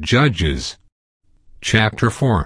Judges chapter 4.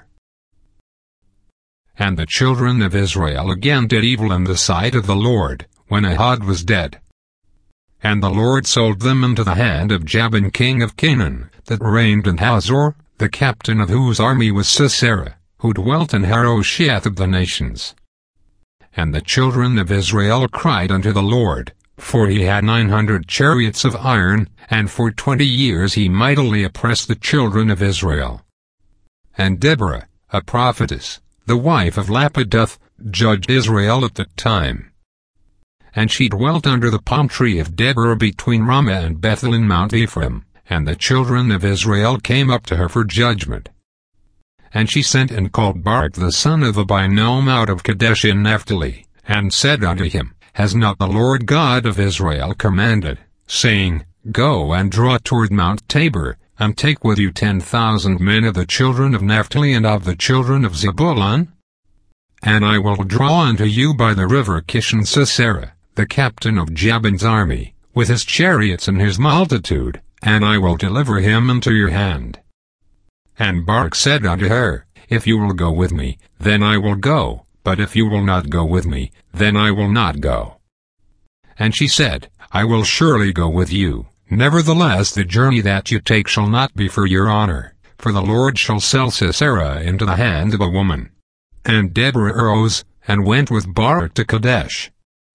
And the children of Israel again did evil in the sight of the Lord, when Ehud was dead. And the Lord sold them into the hand of Jabin king of Canaan, that reigned in Hazor, the captain of whose army was Sisera, who dwelt in Harosheth of the nations. And the children of Israel cried unto the Lord, for he had 900 chariots of iron, and for 20 years he mightily oppressed the children of Israel. And Deborah, a prophetess, the wife of Lapidoth, judged Israel at that time. And she dwelt under the palm tree of Deborah between Ramah and Bethel in Mount Ephraim, and the children of Israel came up to her for judgment. And she sent and called Barak the son of Abinoam out of Kadesh in Naphtali, and said unto him, Has not the Lord God of Israel commanded, saying, Go and draw toward Mount Tabor, and take with you 10,000 men of the children of Naphtali and of the children of Zebulun? And I will draw unto you by the river Kishon Sisera, the captain of Jabin's army, with his chariots and his multitude, and I will deliver him into your hand. And Barak said unto her, If you will go with me, then I will go, but if you will not go with me, then I will not go. And she said, I will surely go with you. Nevertheless the journey that you take shall not be for your honor, for the Lord shall sell Sisera into the hand of a woman. And Deborah arose, and went with Barak to Kadesh.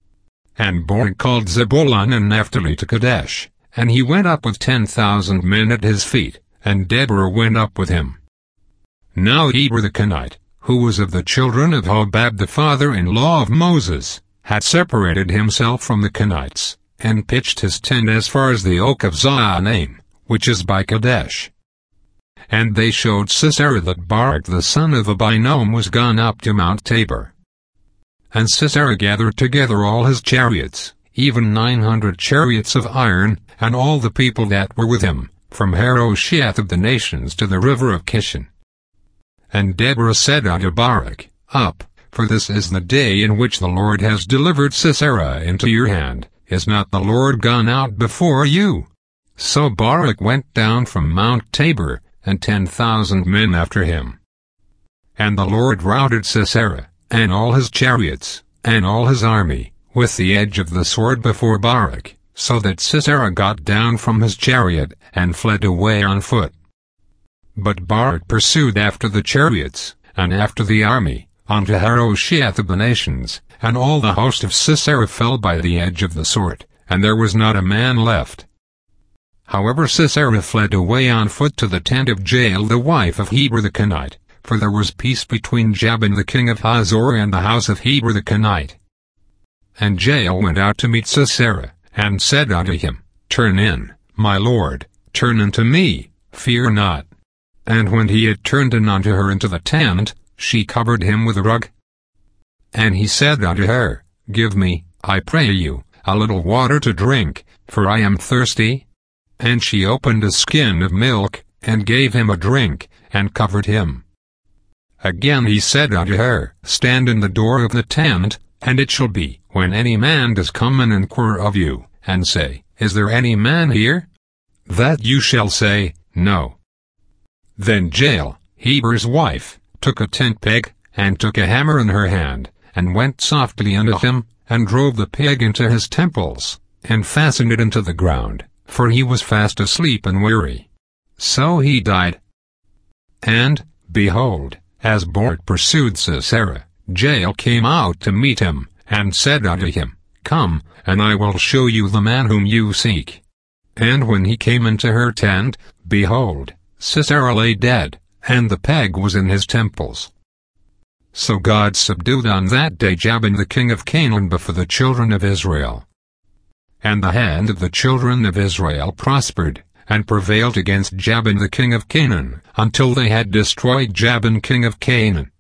And Barak called Zebulun and Naphtali to Kadesh, and he went up with 10,000 men at his feet, and Deborah went up with him. Now Heber the Kenite, who was of the children of Hobab the father-in-law of Moses, had separated himself from the Kenites, and pitched his tent as far as the oak of Zaanaim, which is by Kadesh. And they showed Sisera that Barak the son of Abinoam was gone up to Mount Tabor. And Sisera gathered together all his chariots, even 900 chariots of iron, and all the people that were with him, from Harosheth of the nations to the river of Kishon. And Deborah said unto Barak, Up, for this is the day in which the Lord has delivered Sisera into your hand. Is not the Lord gone out before you? So Barak went down from Mount Tabor, and 10,000 men after him. And the Lord routed Sisera, and all his chariots, and all his army, with the edge of the sword before Barak, so that Sisera got down from his chariot, and fled away on foot. But Barak pursued after the chariots, and after the army, unto Harosheth of the nations, and all the host of Sisera fell by the edge of the sword, and there was not a man left. However Sisera fled away on foot to the tent of Jael the wife of Heber the Kenite, for there was peace between Jabin the king of Hazor and the house of Heber the Kenite. And Jael went out to meet Sisera, and said unto him, Turn in, my lord, turn unto me, fear not. And when he had turned in unto her into the tent, she covered him with a rug. And he said unto her, Give me, I pray you, a little water to drink, for I am thirsty. And she opened a skin of milk, and gave him a drink, and covered him. Again he said unto her, Stand in the door of the tent, and it shall be, when any man does come and inquire of you, and say, Is there any man here? That you shall say, No. Then Jael, Heber's wife, took a tent peg, and took a hammer in her hand, and went softly unto him, and drove the peg into his temples, and fastened it into the ground, for he was fast asleep and weary. So he died. And, behold, as Barak pursued Sisera, Jael came out to meet him, and said unto him, Come, and I will show you the man whom you seek. And when he came into her tent, behold, Sisera lay dead, and the peg was in his temples. So God subdued on that day Jabin the king of Canaan before the children of Israel. And the hand of the children of Israel prospered, and prevailed against Jabin the king of Canaan, until they had destroyed Jabin king of Canaan.